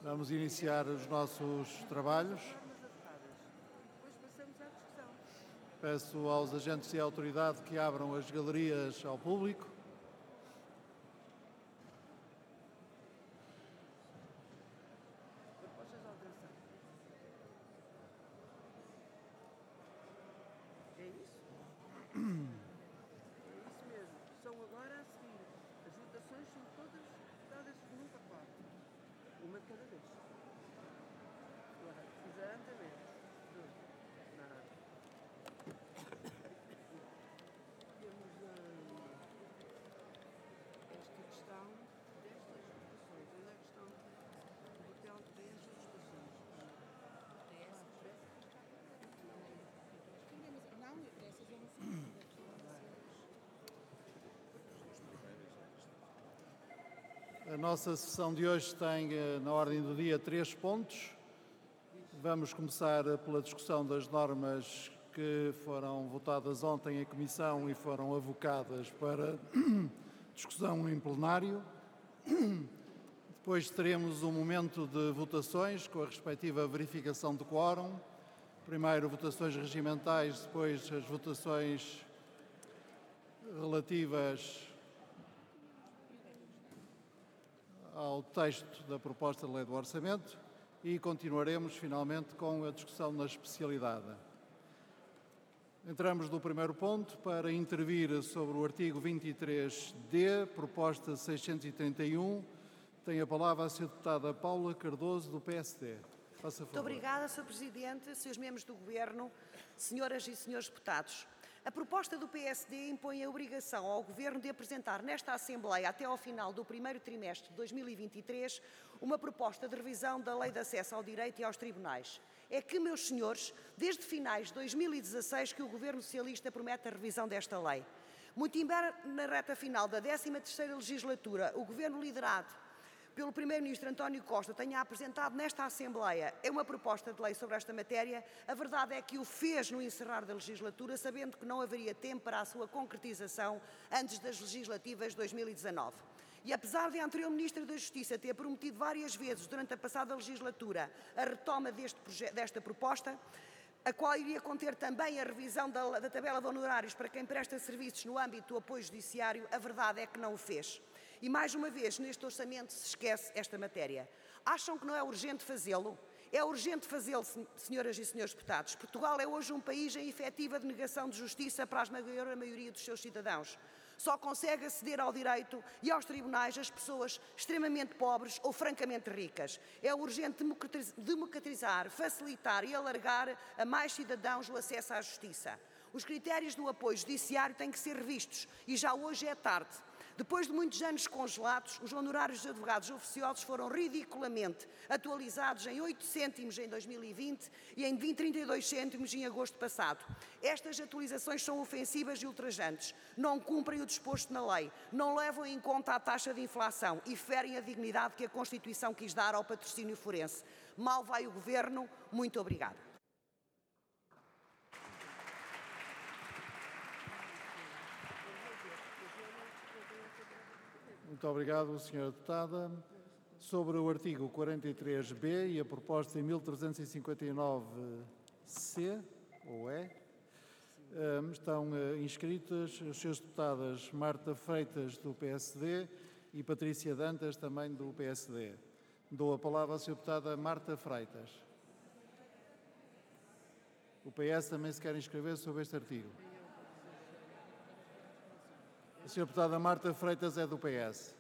Vamos iniciar os nossos trabalhos. Depois passamos à discussão. Peço aos agentes e à autoridade que abram as galerias ao público. Propostas de alteração. É isso? É isso mesmo. São agora a seguir. As votações são todas dadas num pacote. Uma de cada vez. Claro, exatamente. Nada. Temos esta questão destas votações. Onde é que estão o papel destas votações? Não, essas eu não sei. A nossa sessão de hoje tem na ordem do dia 3 pontos. Vamos começar pela discussão das normas que foram votadas ontem em comissão e foram avocadas para discussão em plenário. Depois teremos um momento de votações com a respectiva verificação do quórum. Primeiro votações regimentais, depois as votações relativas ao texto da proposta de lei do orçamento e continuaremos finalmente com a discussão na especialidade. Entramos no primeiro ponto para intervir sobre o artigo 23D, proposta 631. Tem a palavra a Sra. Deputada Paula Cardoso, do PSD. Faça favor. Muito obrigada, Sr. Presidente, Srs. Membros do Governo, Senhoras e Senhores Deputados. A proposta do PSD impõe a obrigação ao Governo de apresentar nesta Assembleia, até ao final do primeiro trimestre de 2023, uma proposta de revisão da Lei de Acesso ao Direito e aos Tribunais. É que, meus senhores, desde finais de 2016 que o Governo Socialista promete a revisão desta lei. Muito embora na reta final da 13ª legislatura, o Governo liderado pelo Primeiro-Ministro António Costa tenha apresentado nesta Assembleia uma proposta de lei sobre esta matéria, a verdade é que o fez no encerrar da legislatura, sabendo que não haveria tempo para a sua concretização antes das legislativas de 2019. E apesar de a anterior Ministra da Justiça ter prometido várias vezes durante a passada legislatura a retoma desta proposta, a qual iria conter também a revisão da tabela de honorários para quem presta serviços no âmbito do apoio judiciário, a verdade é que não o fez. E mais uma vez, neste orçamento se esquece esta matéria. Acham que não é urgente fazê-lo? É urgente fazê-lo, senhoras e senhores deputados. Portugal é hoje um país em efetiva denegação de justiça para a esmagadora maioria dos seus cidadãos. Só consegue aceder ao direito e aos tribunais as pessoas extremamente pobres ou francamente ricas. É urgente democratizar, facilitar e alargar a mais cidadãos o acesso à justiça. Os critérios do apoio judiciário têm que ser revistos e já hoje é tarde. Depois de muitos anos congelados, os honorários dos advogados oficiosos foram ridiculamente atualizados em 8 cêntimos em 2020 e em 32 cêntimos em agosto passado. Estas atualizações são ofensivas e ultrajantes, não cumprem o disposto na lei, não levam em conta a taxa de inflação e ferem a dignidade que a Constituição quis dar ao patrocínio forense. Mal vai o Governo. Muito obrigada. Muito obrigado, Sra. Deputada. Sobre o artigo 43B e a proposta em 1359C, ou é, estão inscritas as Sras. Deputadas Marta Freitas, do PSD, e Patrícia Dantas, também do PSD. Dou a palavra à Sra. Deputada Marta Freitas. O PS também se quer inscrever sobre este artigo. A Sra. Deputada Marta Freitas é do PS.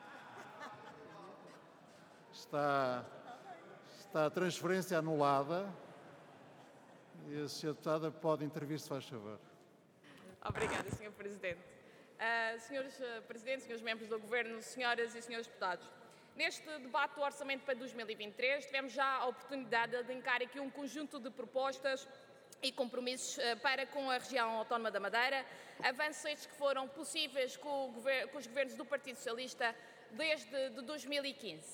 Está a transferência anulada e a Sra. Deputada pode intervir, se faz favor. Obrigada, Sr. Presidente. Senhores Presidentes, senhores membros do Governo, senhoras e senhores deputados, neste debate do Orçamento para 2023 tivemos já a oportunidade de alinhar aqui um conjunto de propostas e compromissos para com a região autónoma da Madeira, avanços estes que foram possíveis com os governos do Partido Socialista desde 2015.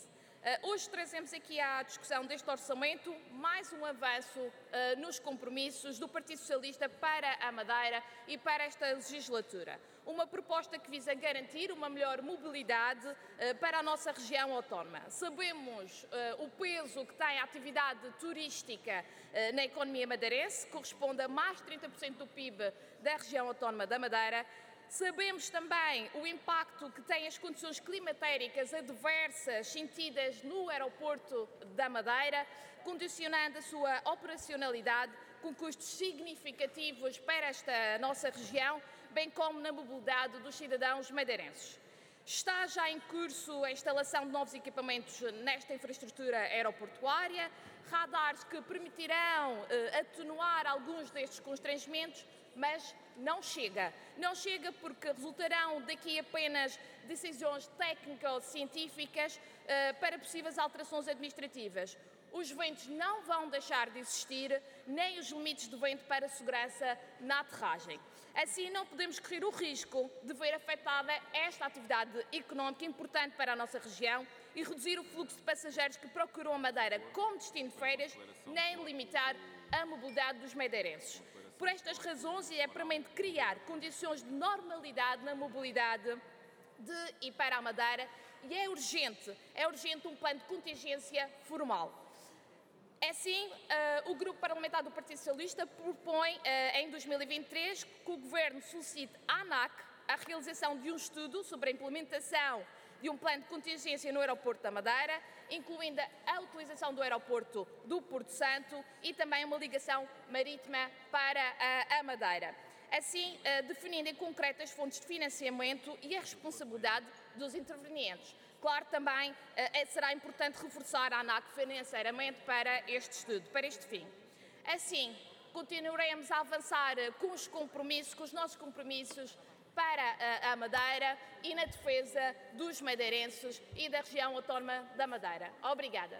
Hoje trazemos aqui à discussão deste orçamento mais um avanço nos compromissos do Partido Socialista para a Madeira e para esta legislatura. Uma proposta que visa garantir uma melhor mobilidade para a nossa região autónoma. Sabemos o peso que tem a atividade turística na economia madeirense, corresponde a mais de 30% do PIB da região autónoma da Madeira. Sabemos também o impacto que têm as condições climatéricas adversas sentidas no aeroporto da Madeira, condicionando a sua operacionalidade com custos significativos para esta nossa região, bem como na mobilidade dos cidadãos madeirenses. Está já em curso a instalação de novos equipamentos nesta infraestrutura aeroportuária, radares que permitirão atenuar alguns destes constrangimentos, mas não chega. Não chega porque resultarão daqui apenas decisões técnico-científicas para possíveis alterações administrativas. Os ventos não vão deixar de existir, nem os limites de vento para segurança na aterragem. Assim, não podemos correr o risco de ver afetada esta atividade económica importante para a nossa região e reduzir o fluxo de passageiros que procuram a Madeira como destino de férias, nem limitar a mobilidade dos madeirenses. Por estas razões, é premente criar condições de normalidade na mobilidade de e para a Madeira e é urgente um plano de contingência formal. Assim, o Grupo Parlamentar do Partido Socialista propõe, em 2023, que o Governo solicite à ANAC a realização de um estudo sobre a implementação de um plano de contingência no aeroporto da Madeira, incluindo a utilização do aeroporto do Porto Santo e também uma ligação marítima para a Madeira. Assim, definindo em concreto as fontes de financiamento e a responsabilidade dos intervenientes. Claro, também será importante reforçar a ANAC financeiramente para este estudo, para este fim. Assim, continuaremos a avançar com os nossos compromissos para a Madeira e na defesa dos madeirenses e da região autónoma da Madeira. Obrigada.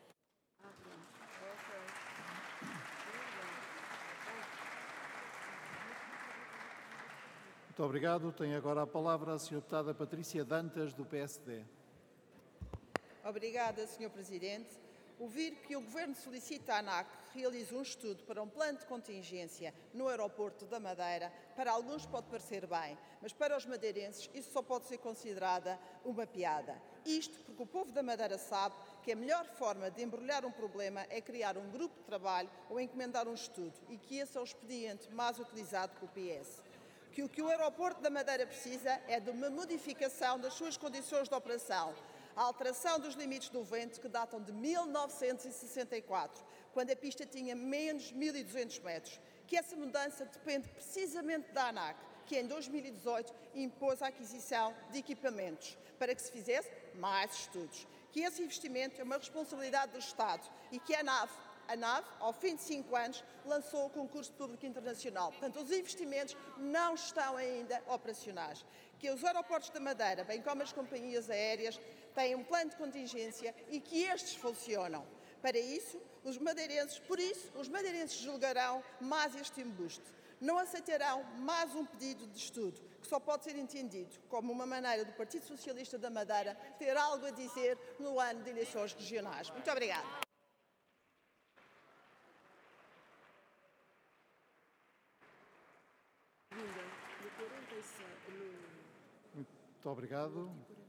Muito obrigado. Tem agora a palavra a Sra. Deputada Patrícia Dantas, do PSD. Obrigada, Sr. Presidente. Ouvir que o Governo solicita à ANAC que realize um estudo para um plano de contingência no aeroporto da Madeira, para alguns pode parecer bem, mas para os madeirenses isso só pode ser considerada uma piada. Isto porque o povo da Madeira sabe que a melhor forma de embrulhar um problema é criar um grupo de trabalho ou encomendar um estudo e que esse é o expediente mais utilizado pelo PS. Que o que o aeroporto da Madeira precisa é de uma modificação das suas condições de operação, a alteração dos limites do vento que datam de 1964, quando a pista tinha menos 1.200 metros, que essa mudança depende precisamente da ANAC, que em 2018 impôs a aquisição de equipamentos para que se fizesse mais estudos, que esse investimento é uma responsabilidade do Estado e que a NAV, ao fim de 5 anos, lançou o concurso público internacional. Portanto, os investimentos não estão ainda operacionais. Que os aeroportos da Madeira, bem como as companhias aéreas, têm um plano de contingência e que estes funcionam. Para isso, os madeirenses julgarão mais este embuste. Não aceitarão mais um pedido de estudo, que só pode ser entendido como uma maneira do Partido Socialista da Madeira ter algo a dizer no ano de eleições regionais. Muito obrigada. Muito obrigado.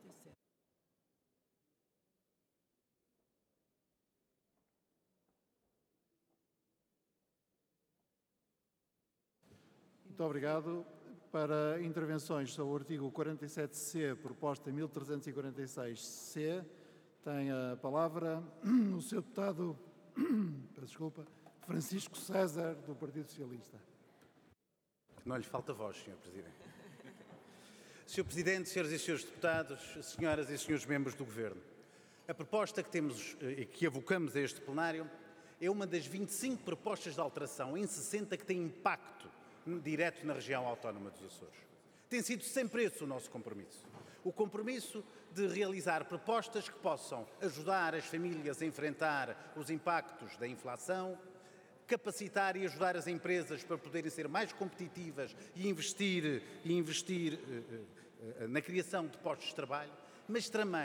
Muito obrigado. Para intervenções sobre o artigo 47C, proposta 1346C, tem a palavra o Sr. Deputado Francisco César, do Partido Socialista. Não lhe falta voz, Sr. Presidente. Sr. Presidente, Sras. e Srs. Deputados, Senhoras e Senhores Membros do Governo, a proposta que temos e que avocamos a este plenário é uma das 25 propostas de alteração em 60 que têm impacto direto na região autónoma dos Açores. Tem sido sempre esse o nosso compromisso. O compromisso de realizar propostas que possam ajudar as famílias a enfrentar os impactos da inflação, capacitar e ajudar as empresas para poderem ser mais competitivas e investir na criação de postos de trabalho, mas também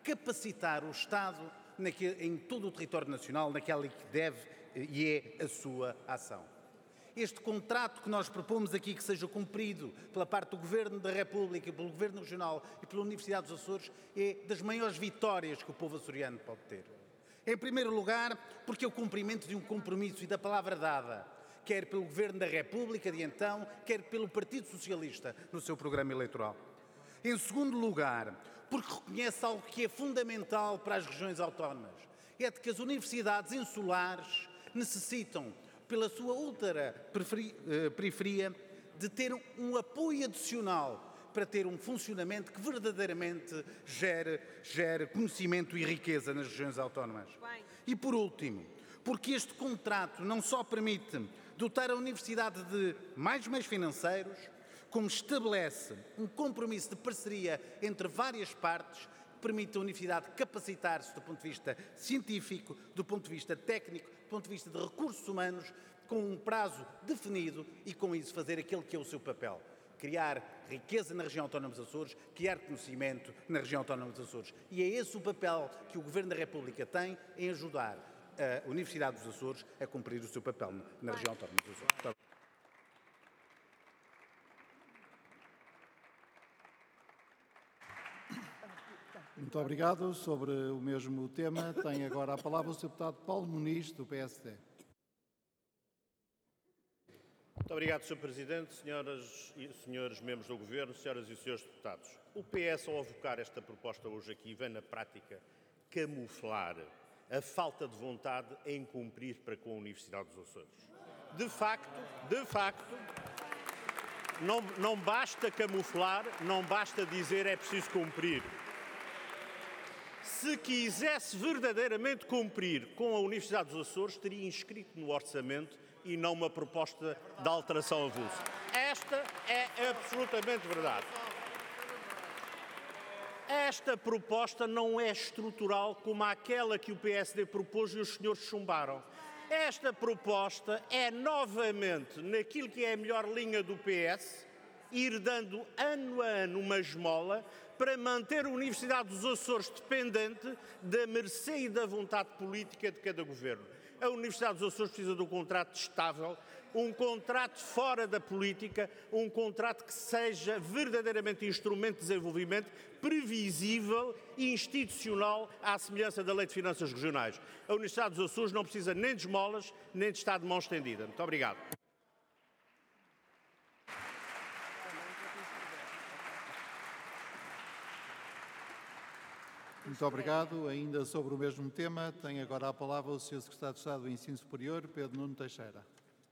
capacitar o Estado em todo o território nacional, naquela que deve e é a sua ação. Este contrato que nós propomos aqui que seja cumprido pela parte do Governo da República, pelo Governo Regional e pela Universidade dos Açores é das maiores vitórias que o povo açoriano pode ter. Em primeiro lugar, porque é o cumprimento de um compromisso e da palavra dada, quer pelo Governo da República de então, quer pelo Partido Socialista no seu programa eleitoral. Em segundo lugar, porque reconhece algo que é fundamental para as regiões autónomas, é de que as universidades insulares necessitam, pela sua ultra-periferia, de ter um apoio adicional para ter um funcionamento que verdadeiramente gere conhecimento e riqueza nas regiões autónomas. E por último, porque este contrato não só permite dotar a universidade de mais meios financeiros, como estabelece um compromisso de parceria entre várias partes, permite à universidade capacitar-se do ponto de vista científico, do ponto de vista técnico, do ponto de vista de recursos humanos, com um prazo definido e com isso fazer aquilo que é o seu papel. Criar riqueza na região autónoma dos Açores, criar conhecimento na região autónoma dos Açores. E é esse o papel que o Governo da República tem em ajudar a Universidade dos Açores a cumprir o seu papel na região autónoma dos Açores. Muito obrigado. Sobre o mesmo tema, tem agora a palavra o Sr. Deputado Paulo Muniz, do PSD. Muito obrigado, Sr. Presidente, senhoras e senhores membros do Governo, senhoras e senhores deputados. O PS, ao avocar esta proposta hoje aqui, vem na prática camuflar a falta de vontade em cumprir para com a Universidade dos Açores. De facto, não basta camuflar, não basta dizer é preciso cumprir. Se quisesse verdadeiramente cumprir com a Universidade dos Açores, teria inscrito no orçamento e não uma proposta de alteração avulsa. Esta é absolutamente verdade. Esta proposta não é estrutural como aquela que o PSD propôs e os senhores chumbaram. Esta proposta é novamente, naquilo que é a melhor linha do PS, ir dando ano a ano uma esmola para manter a Universidade dos Açores dependente da mercê e da vontade política de cada governo. A Universidade dos Açores precisa de um contrato estável, um contrato fora da política, um contrato que seja verdadeiramente instrumento de desenvolvimento previsível e institucional à semelhança da Lei de Finanças Regionais. A Universidade dos Açores não precisa nem de esmolas, nem de estar de mão estendida. Muito obrigado. Muito obrigado. Ainda sobre o mesmo tema, tem agora a palavra o Sr. Secretário de Estado do Ensino Superior, Pedro Nuno Teixeira.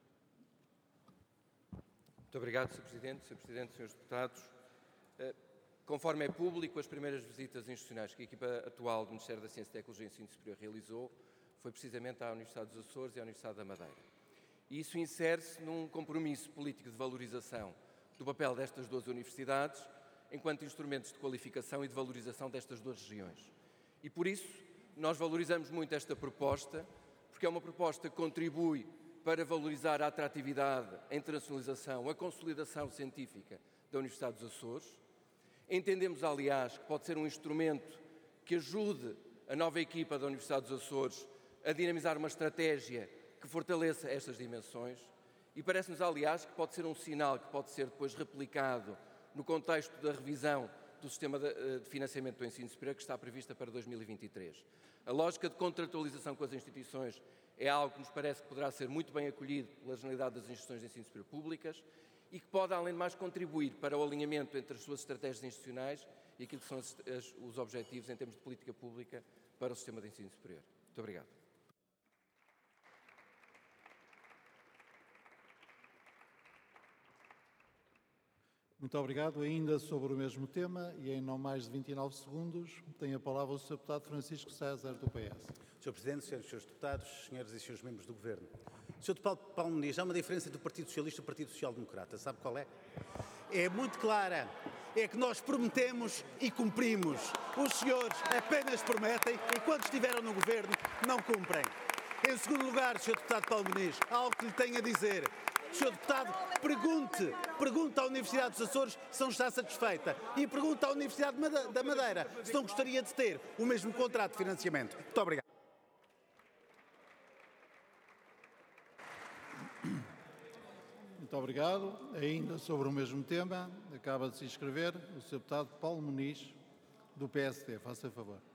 Muito obrigado, Sr. Presidente. Sr. Presidente, Srs. Deputados. Conforme é público, as primeiras visitas institucionais que a equipa atual do Ministério da Ciência, Tecnologia e Ensino Superior realizou foi precisamente à Universidade dos Açores e à Universidade da Madeira. E isso insere-se num compromisso político de valorização do papel destas duas universidades enquanto instrumentos de qualificação e de valorização destas duas regiões. E por isso, nós valorizamos muito esta proposta, porque é uma proposta que contribui para valorizar a atratividade, a internacionalização, a consolidação científica da Universidade dos Açores. Entendemos, aliás, que pode ser um instrumento que ajude a nova equipa da Universidade dos Açores a dinamizar uma estratégia que fortaleça estas dimensões e parece-nos, aliás, que pode ser um sinal que pode ser depois replicado no contexto da revisão do sistema de financiamento do ensino superior que está prevista para 2023. A lógica de contratualização com as instituições é algo que nos parece que poderá ser muito bem acolhido pela generalidade das instituições de ensino superior públicas e que pode, além de mais, contribuir para o alinhamento entre as suas estratégias institucionais e aquilo que são os objetivos em termos de política pública para o sistema de ensino superior. Muito obrigado. Muito obrigado. Ainda sobre o mesmo tema e em não mais de 29 segundos, tem a palavra o Sr. Deputado Francisco César, do PS. Sr. Presidente, senhoras e senhores deputados, senhoras e senhores membros do Governo. Sr. Deputado Paulo Muniz, há uma diferença entre o Partido Socialista e o Partido Social Democrata. Sabe qual é? É muito clara. É que nós prometemos e cumprimos. Os senhores apenas prometem e quando estiveram no Governo não cumprem. Em segundo lugar, Sr. Deputado Paulo Muniz, há algo que lhe tenho a dizer. Sr. Deputado, pergunte à Universidade dos Açores se não está satisfeita e pergunte à Universidade da Madeira se não gostaria de ter o mesmo contrato de financiamento. Muito obrigado. Muito obrigado. Ainda sobre o mesmo tema, acaba de se inscrever o Sr. Deputado Paulo Muniz, do PSD. Faça favor.